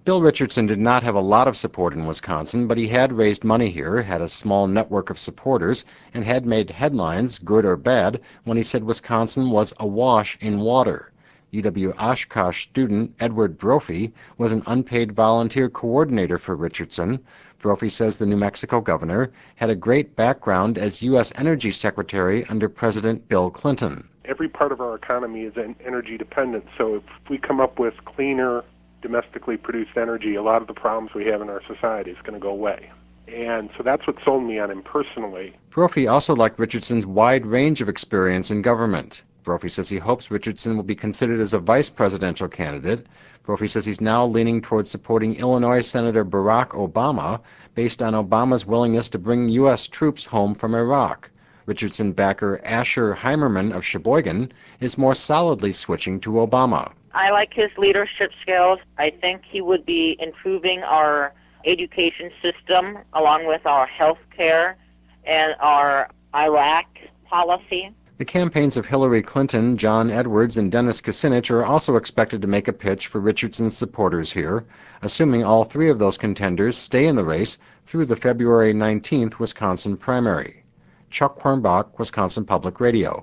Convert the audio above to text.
Bill Richardson did not have a lot of support in Wisconsin, but he had raised money here, had a small network of supporters, and had made headlines, good or bad, when he said Wisconsin was awash in water. UW-Oshkosh student Edward Brophy was an unpaid volunteer coordinator for Richardson. Brophy says the New Mexico governor had a great background as U.S. Energy Secretary under President Bill Clinton. Every part of our economy is energy dependent, so if we come up with cleaner, domestically produced energy, a lot of the problems we have in our society is going to go away. And so that's what sold me on him personally. Brophy also liked Richardson's wide range of experience in government. Brophy says he hopes Richardson will be considered as a vice presidential candidate. Brophy says he's now leaning towards supporting Illinois Senator Barack Obama based on Obama's willingness to bring U.S. troops home from Iraq. Richardson backer Asher Heimerman of Sheboygan is more solidly switching to Obama. I like his leadership skills. I think he would be improving our education system along with our health care and our Iraq policy. The campaigns of Hillary Clinton, John Edwards, and Dennis Kucinich are also expected to make a pitch for Richardson's supporters here, assuming all three of those contenders stay in the race through the February 19th Wisconsin primary. Chuck Quirmbach, Wisconsin Public Radio.